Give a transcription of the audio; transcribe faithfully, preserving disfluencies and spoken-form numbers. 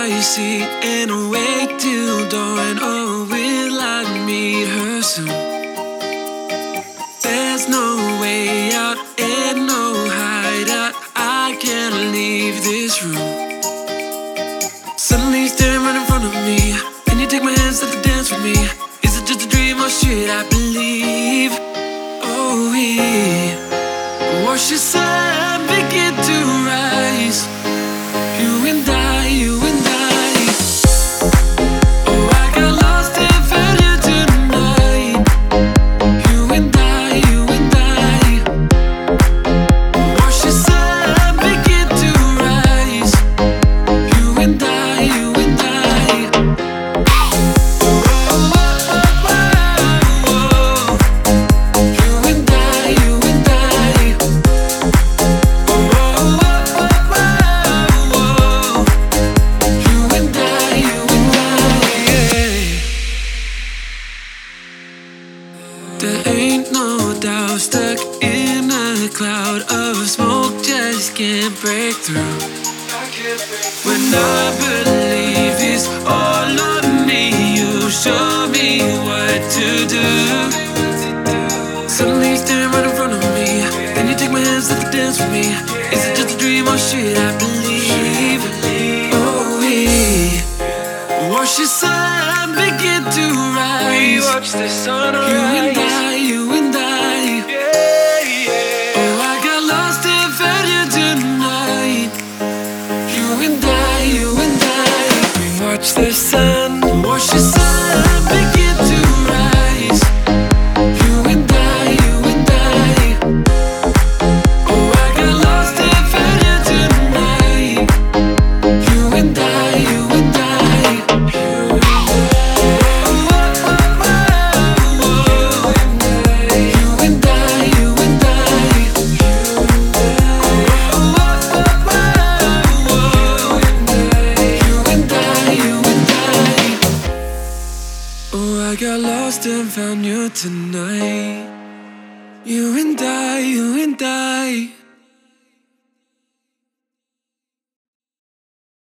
eye seat and awake till dawn. Oh, will I meet her soon? There's no way out and no hideout. I can't leave this room. Suddenly you're staring right in front of me, and you take my hands, start to dance with me. Is it just a dream or should I believe? Oh, we watch the sun begin to rise. You and I, you and I. Oh, I got lost and found you tonight. You and I, you and I. Watch the sun begin to rise. You and I, you and I. Oh, oh, oh, oh, oh. You and I, you and I. Oh, oh, oh, oh, oh. You and I, you and I, yeah. There ain't no doubt, stuck in a cloud of smoke, just can't break through. When I believe it's all on me, you show me what to do. Suddenly you're staring right in front of me, then you take my hands, start to dance with me. Is it just a dream or should I believe? Oh, we watch the sun begin to rise. We watch the sun rise. You and I, you and I. Yeah, yeah. Oh, I got lost and found you tonight. You and I, you and I. We watch the sun, watch the sun begin to rise. You and I, you and I. Oh, I got lost and found you tonight. You and I, you and I. Oh, I got lost and found you tonight. You and I, you and I.